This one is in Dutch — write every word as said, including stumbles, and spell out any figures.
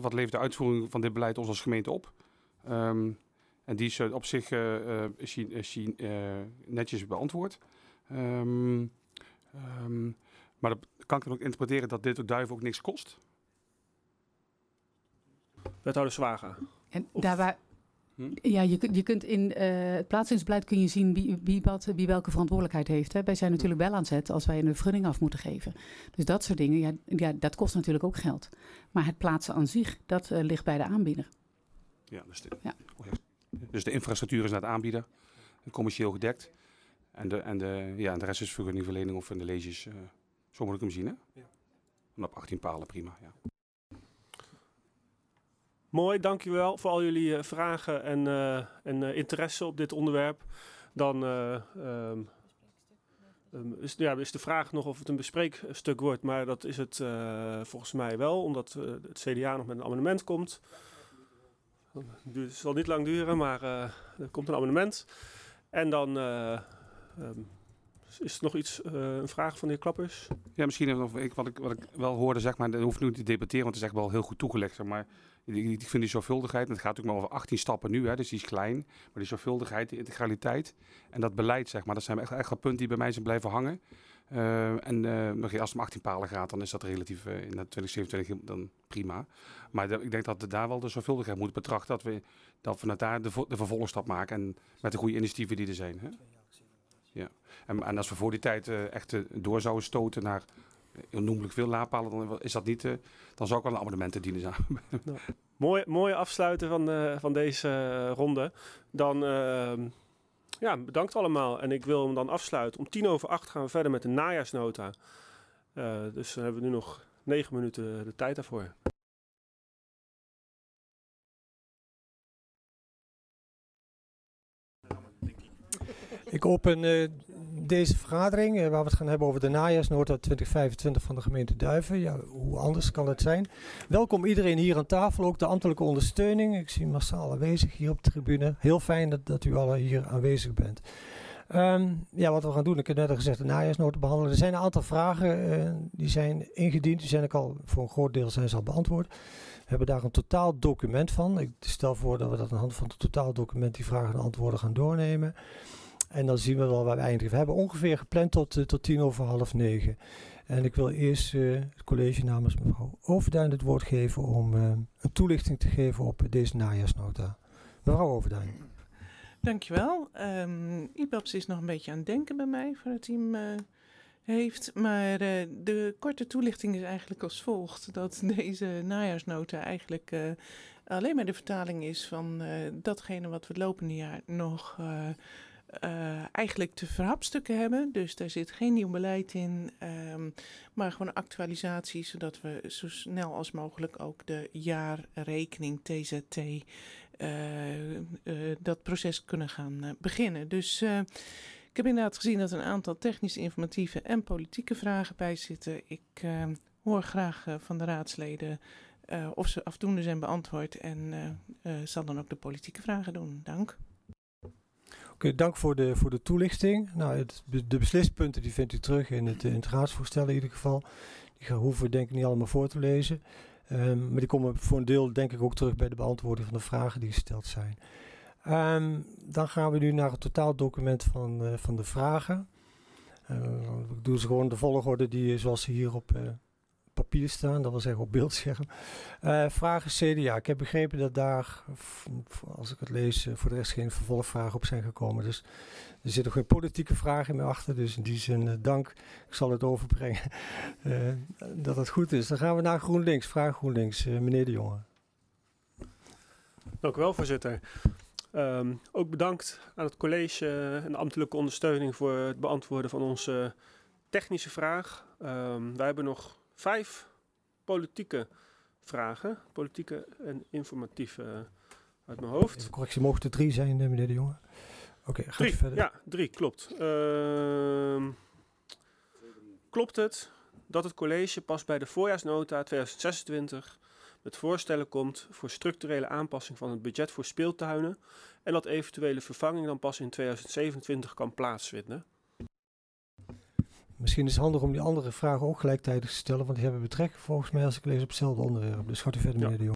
wat levert de uitvoering van dit beleid ons als gemeente op? Um, en die is uh, op zich uh, uh, is die, is die, uh, netjes beantwoord. Um, um, maar dat kan ik dan ook interpreteren dat dit ook Duiven ook niks kost? Wethouder Zwaga. En daarbij... Hm? Ja, je, je kunt in uh, het plaatsingsplein kun je zien wie, wie, wat, wie welke verantwoordelijkheid heeft. Hè. Wij zijn natuurlijk wel aan het zet als wij een vergunning af moeten geven. Dus dat soort dingen, ja, ja, dat kost natuurlijk ook geld. Maar het plaatsen aan zich, dat uh, ligt bij de aanbieder. Ja, dus de, ja. Dus de infrastructuur is naar het aanbieder, commercieel gedekt. En de, en de, ja, de rest is vergunningverlening of in de leges. Uh, zo moet ik hem zien, hè? Ja. En op achttien palen, prima, ja. Mooi, dankjewel voor al jullie uh, vragen en, uh, en uh, interesse op dit onderwerp. Dan uh, um, um, is, ja, is de vraag nog of het een bespreekstuk wordt, maar dat is het uh, volgens mij wel, omdat uh, het C D A nog met een amendement komt. Het zal niet lang duren, maar uh, er komt een amendement. En dan uh, um, is er nog iets, uh, een vraag van de heer Klappers? Ja, misschien nog ik, wat, ik, wat ik wel hoorde, zeg maar, dat hoeft nu niet te debatteren, want het is echt wel heel goed toegelegd, zeg maar. Ik vind die zorgvuldigheid, en het gaat natuurlijk maar over achttien stappen nu, hè, dus die is klein. Maar die zorgvuldigheid, die integraliteit en dat beleid, zeg maar, dat zijn echt, echt wel punten die bij mij zijn blijven hangen. Uh, en uh, nog als het om achttien palen gaat, dan is dat relatief uh, in twintig zevenentwintig dan prima. Maar de, ik denk dat we daar wel de zorgvuldigheid moeten betrachten, dat we, dat we daar de, de vervolgstap maken en met de goede initiatieven die er zijn. Hè? Ja. En, en als we voor die tijd uh, echt uh, door zouden stoten naar onnoemelijk veel laadpalen, dan is dat niet, uh, dan zou ik wel een amendement dienen. Nou, mooi, mooi afsluiten van, uh, van deze uh, ronde. Dan uh, ja, bedankt allemaal. En ik wil hem dan afsluiten. Om tien over acht gaan we verder met de najaarsnota. Uh, dus dan hebben we nu nog negen minuten de tijd daarvoor. Ik open uh, deze vergadering uh, waar we het gaan hebben over de najaarsnota twintig vijfentwintig van de gemeente Duiven. Ja, hoe anders kan het zijn? Welkom iedereen hier aan tafel, ook de ambtelijke ondersteuning. Ik zie massaal aanwezig hier op de tribune. Heel fijn dat, dat u alle hier aanwezig bent. Um, ja, wat we gaan doen, ik heb net al gezegd, de najaarsnota behandelen. Er zijn een aantal vragen uh, die zijn ingediend. Die zijn ook al, voor een groot deel zijn ze al beantwoord. We hebben daar een totaal document van. Ik stel voor dat we dat aan de hand van het totaal document die vragen en antwoorden gaan doornemen. En dan zien we wel waar we eindigen. We hebben ongeveer gepland tot, uh, tot tien over half negen. En ik wil eerst uh, het college namens mevrouw Overduin het woord geven om uh, een toelichting te geven op uh, deze najaarsnota. Mevrouw Overduin. Dankjewel. Um, I B A B S is nog een beetje aan het denken bij mij voordat hij hem uh, heeft. Maar uh, de korte toelichting is eigenlijk als volgt. Dat deze najaarsnota eigenlijk uh, alleen maar de vertaling is van uh, datgene wat we het lopende jaar nog uh, uh, eigenlijk te verhapstukken hebben. Dus daar zit geen nieuw beleid in, um, maar gewoon een actualisatie, zodat we zo snel als mogelijk ook de jaarrekening T Z T Uh, uh, dat proces kunnen gaan uh, beginnen. Dus uh, ik heb inderdaad gezien dat er een aantal technische, informatieve en politieke vragen bij zitten. Ik uh, hoor graag uh, van de raadsleden uh, of ze afdoende zijn beantwoord en uh, uh, zal dan ook de politieke vragen doen. Dank. Oké, okay, dank voor de, voor de toelichting. Nou, het, de beslispunten die vindt u terug in het, in het raadsvoorstel in ieder geval. Die hoeven we denk ik niet allemaal voor te lezen. Um, maar die komen voor een deel denk ik ook terug bij de beantwoording van de vragen die gesteld zijn. Um, dan gaan we nu naar het totaaldocument van, uh, van de vragen. Uh, ik doe ze gewoon de volgorde die zoals ze hier op uh, papier staan, dat wil zeggen op beeldscherm. Uh, vragen C D A. Ik heb begrepen dat daar, als ik het lees, uh, voor de rest geen vervolgvragen op zijn gekomen. Dus er zitten geen politieke vragen meer achter, dus in die zin uh, dank. Ik zal het overbrengen uh, dat het goed is. Dan gaan we naar GroenLinks. Vraag GroenLinks, uh, meneer De Jonge. Dank u wel, voorzitter. Um, ook bedankt aan het college uh, en de ambtelijke ondersteuning voor het beantwoorden van onze technische vraag. Um, wij hebben nog vijf politieke vragen, politieke en informatieve uh, uit mijn hoofd. Even correctie, mogen er drie zijn, meneer De Jonge? Oké, okay, gaat drie, u verder. Ja, drie, klopt. Uh, klopt het dat het college pas bij de voorjaarsnota twintig zesentwintig met voorstellen komt voor structurele aanpassing van het budget voor speeltuinen en dat eventuele vervanging dan pas in twintig zevenentwintig kan plaatsvinden? Misschien is het handig om die andere vragen ook gelijktijdig te stellen, want die hebben betrekking volgens mij als ik lees op hetzelfde onderwerp. Dus gaat u verder, meneer ja. De Jonge.